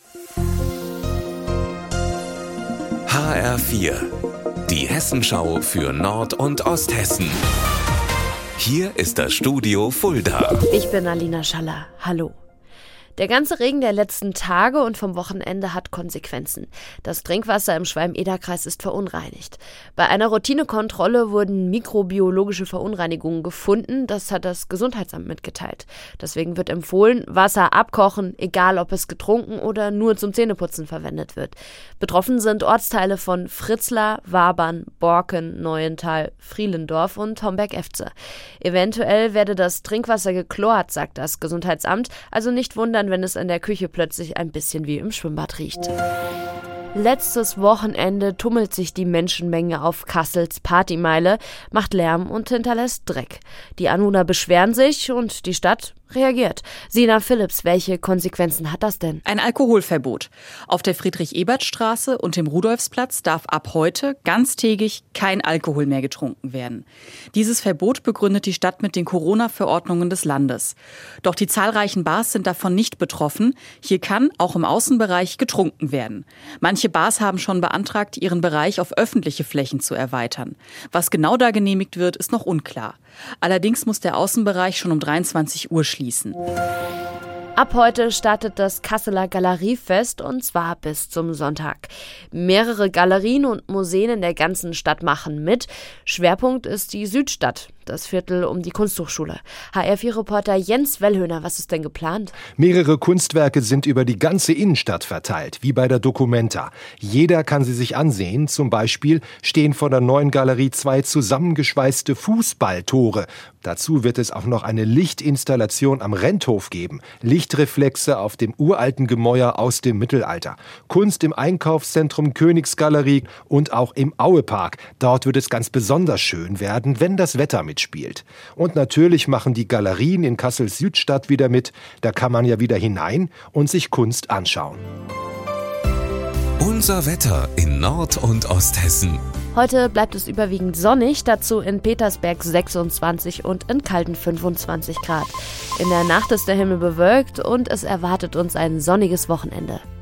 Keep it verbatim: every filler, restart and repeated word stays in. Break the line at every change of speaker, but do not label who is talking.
H R vier, die Hessenschau für Nord- und Osthessen. Hier ist das Studio Fulda.
Ich bin Alina Schaller. Hallo. Der ganze Regen der letzten Tage und vom Wochenende hat Konsequenzen. Das Trinkwasser im Schwalm-Eder-Kreis ist verunreinigt. Bei einer Routinekontrolle wurden mikrobiologische Verunreinigungen gefunden. Das hat das Gesundheitsamt mitgeteilt. Deswegen wird empfohlen, Wasser abkochen, egal ob es getrunken oder nur zum Zähneputzen verwendet wird. Betroffen sind Ortsteile von Fritzlar, Wabern, Borken, Neuental, Frielendorf und Homberg-Efze. Eventuell werde das Trinkwasser geklort, sagt das Gesundheitsamt. Also nicht wundern, wenn es in der Küche plötzlich ein bisschen wie im Schwimmbad riecht. Letztes Wochenende tummelt sich die Menschenmenge auf Kassels Partymeile, macht Lärm und hinterlässt Dreck. Die Anwohner beschweren sich und die Stadt reagiert. Sina Philipps, welche Konsequenzen hat das denn?
Ein Alkoholverbot. Auf der Friedrich-Ebert-Straße und dem Rudolfsplatz darf ab heute ganztägig kein Alkohol mehr getrunken werden. Dieses Verbot begründet die Stadt mit den Corona-Verordnungen des Landes. Doch die zahlreichen Bars sind davon nicht betroffen. Hier kann auch im Außenbereich getrunken werden. Manche Bars haben schon beantragt, ihren Bereich auf öffentliche Flächen zu erweitern. Was genau da genehmigt wird, ist noch unklar. Allerdings muss der Außenbereich schon um dreiundzwanzig Uhr schließen.
Ab heute startet das Kasseler Galeriefest und zwar bis zum Sonntag. Mehrere Galerien und Museen in der ganzen Stadt machen mit. Schwerpunkt ist die Südstadt, das Viertel um die Kunsthochschule. H R vier Reporter Jens Wellhöhner, was ist denn geplant?
Mehrere Kunstwerke sind über die ganze Innenstadt verteilt, wie bei der Documenta. Jeder kann sie sich ansehen. Zum Beispiel stehen vor der neuen Galerie zwei zusammengeschweißte Fußballtore. Dazu wird es auch noch eine Lichtinstallation am Renthof geben. Lichtreflexe auf dem uralten Gemäuer aus dem Mittelalter. Kunst im Einkaufszentrum Königsgalerie und auch im Auepark. Dort wird es ganz besonders schön werden, wenn das Wetter mitspielt. Und natürlich machen die Galerien in Kassels Südstadt wieder mit. Da kann man ja wieder hinein und sich Kunst anschauen.
Unser Wetter in Nord- und Osthessen.
Heute bleibt es überwiegend sonnig, dazu in Petersberg sechsundzwanzig und in Calden fünfundzwanzig Grad. In der Nacht ist der Himmel bewölkt und es erwartet uns ein sonniges Wochenende.